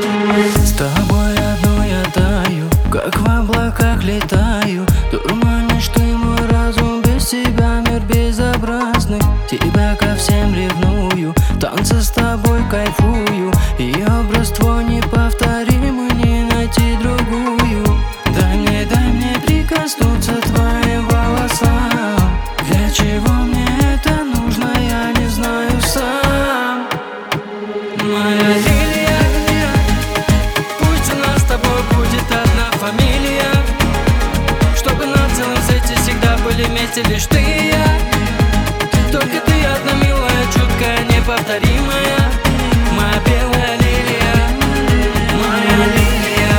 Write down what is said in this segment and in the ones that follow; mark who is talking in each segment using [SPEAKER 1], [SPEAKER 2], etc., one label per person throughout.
[SPEAKER 1] С тобой одной я таю, как в облаках летаю. Дурманишь ты мой разум, без тебя мир безобразный. Тебя ко всем ревную, танцы с тобой кайфую. И образ твой неповторимый, не найти другую. Дай мне прикоснуться твоим волосам. Для чего мне это нужно, я не знаю сам. Моя лилия, пусть у нас с тобой будет одна фамилия, чтобы на целом свете всегда были вместе лишь ты и я. Только ты одна милая, чуткая, неповторимая. Моя белая лилия, моя лилия.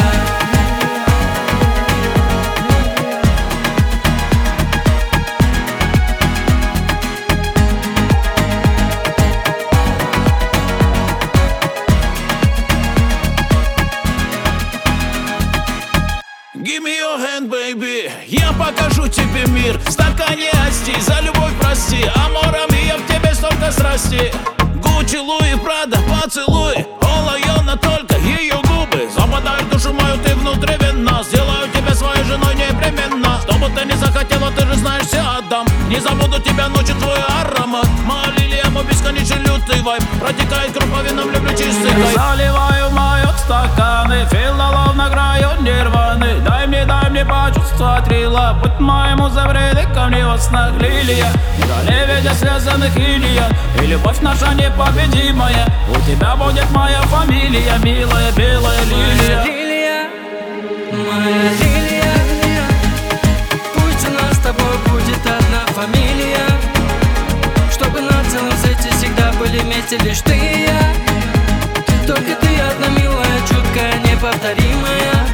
[SPEAKER 2] Give me your hand, baby. Я покажу тебе мир в стакане асти. За любовь прости, амора мия, в тебе столько страсти. Гуччи, Луи, Прада, поцелуй. Олайона, только ее губы западают в душу мою, ты внутривенно. Сделаю тебя своей женой непременно. Что бы ты ни захотела, ты же знаешь, все отдам. Не забуду тебя ночью, твой аромат. Моя лилия, мой бесконечный лютый вайб. Протекает круповином, люблю чистый кайф.
[SPEAKER 3] Заливаю мои стаканы, филолов на краю нирваны. Дай мне почувствовать рила. Будь моему забреды ко мне во снах лилия. В лебедя связанных илья. И любовь наша непобедимая. У тебя будет моя фамилия, милая белая лилия.
[SPEAKER 1] Лилия, моя лилия, пусть у нас с тобой будет одна фамилия, чтобы на целом свете всегда были вместе лишь ты и я. Только ты одна милая, чуткая, неповторимая.